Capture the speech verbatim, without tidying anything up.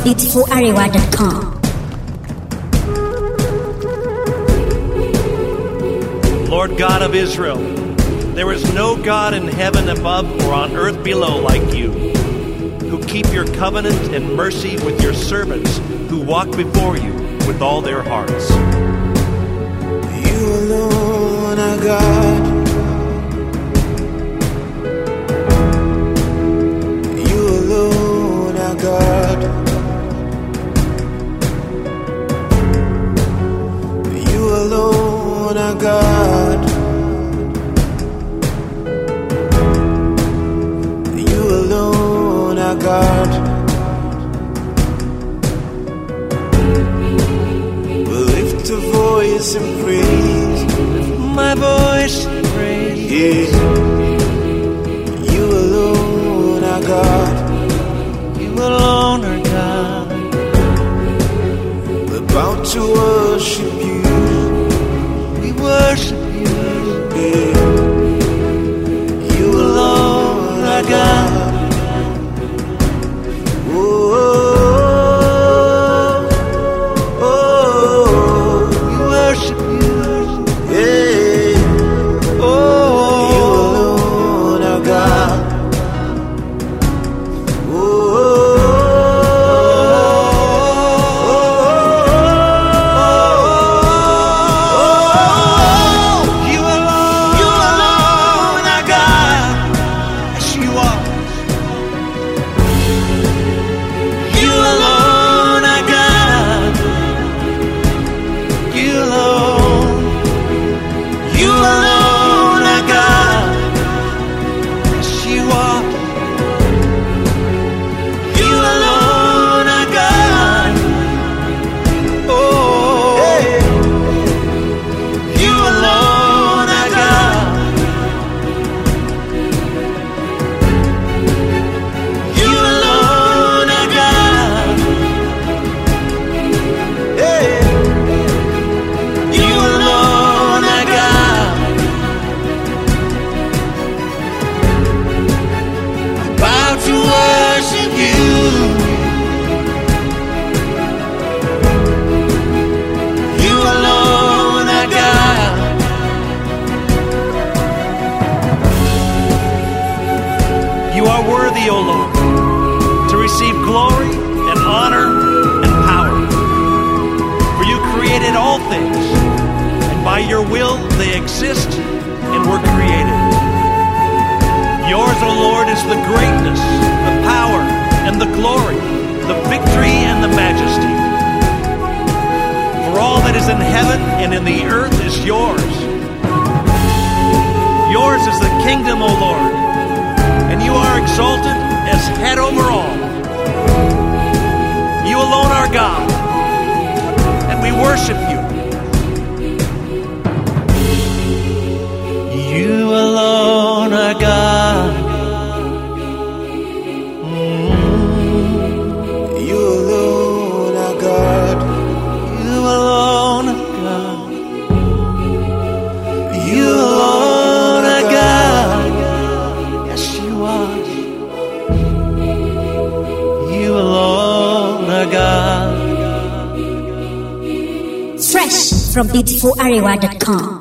beautiful arewa dot com. Lord God of Israel, there is no God in heaven above or on earth below like you, who keep your covenant and mercy with your servants who walk before you with all their hearts. You alone are God. You alone are God. You alone are God. You alone are God. We'll lift a voice and praise. Lift my voice and praise. Yeah. You alone are God. You alone are God. We're about to worship you. We worship you. Yeah. You alone are God. Oh, oh, oh, We worship you. yeah. Oh, You alone are God. Oh, you alone. you alone are God. Yes, you are. You alone are God. You alone. You alone are God. Yes, you are. You alone are God. Oh, You alone are God. You alone are God. Hey. You alone are God. About to worship you. You alone are God. you are worthy, O Lord, to receive glory and honor and power. For you created all things, and by your will they exist and were created. Yours, O Lord, is the greatness, the power, and the glory, the victory and the majesty. For all that is in heaven and in the earth is yours. Yours is the kingdom, O Lord, and you are exalted as head over all. You alone are God, and we worship you. You alone are God. You alone are God. You alone are God. You alone are God. Yes, you are. You alone are God. Fresh from beautiful arewa dot com.